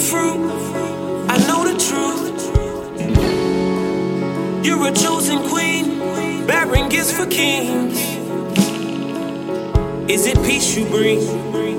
fruit. I know the truth. You're a chosen queen, bearing gifts for kings. Is it peace you bring?